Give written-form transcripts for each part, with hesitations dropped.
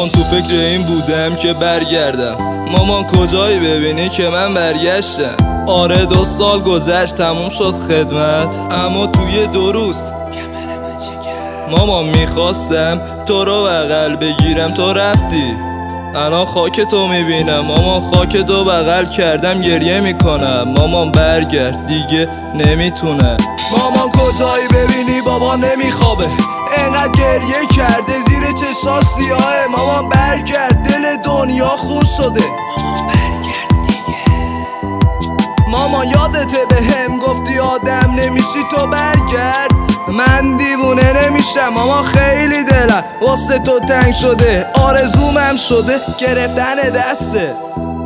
مامان تو فکر این بودم که برگردم. مامان کجایی ببینی که من برگشتم. آره 2 سال گذشت تموم شد خدمت، اما توی 2 روز کمرم شکست. مامان میخواستم تو رو بغل بگیرم تو رفتی. الان خاک تو میبینم مامان، خاک تو بغل کردم گریه میکنم. مامان برگرد دیگه نمیتونه. مامان کجایی ببینی بابا نمیخوابه، انقدر گریه کرده زیر چشاش سیاهه. مامان برگرد دل دنیا خون شده. مامان برگرد دیگه. مامان یادته به هم گفتی آدم نمیشی تو برگرد. من دیوونه نمیشم مامان، خیلی دلم واسه تو تنگ شده. آرزومم شده گرفتن دسته.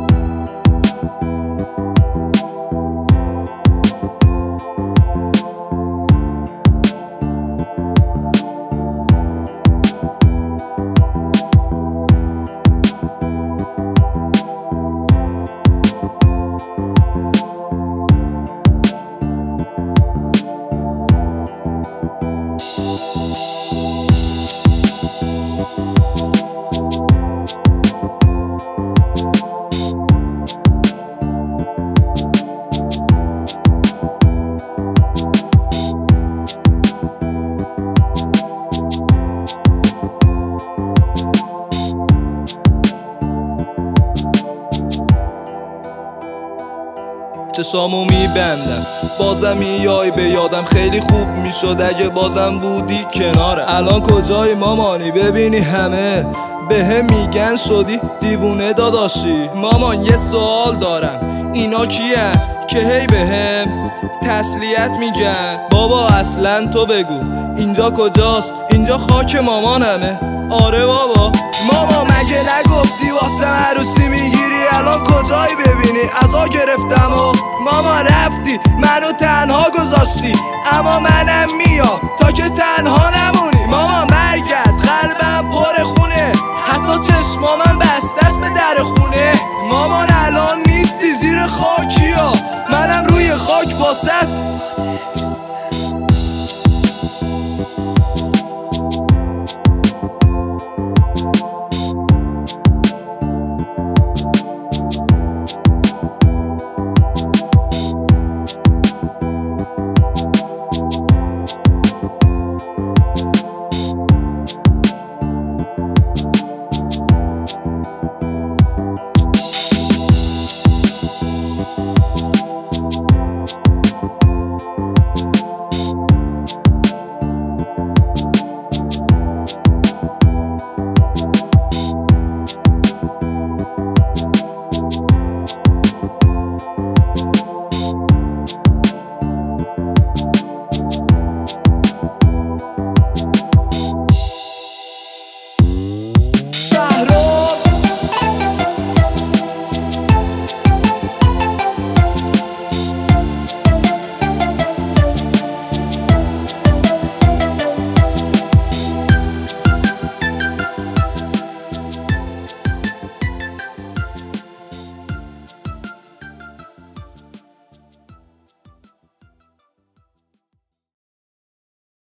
چشامو میبندم بازم میای به یادم، خیلی خوب میشد اگه بازم بودی کنارم. الان کجایی مامانی ببینی همه به هم میگن شدی دیوونه داداشی. مامان یه سوال دارم، اینا کیه که هی به هم تسلیت میگن؟ بابا اصلا تو بگو اینجا کجاست؟ اینجا خاک مامانمه. آره بابا. ماما مگه نگفتی واسه عروسی میگیری؟ الان کجایی ببینی ازا گرفتم و ماما رفتی منو تنها گذاشتی. اما منم میام تا که تنها نمونی. ماما برگرد قلبم پر خونه، حتی چشمام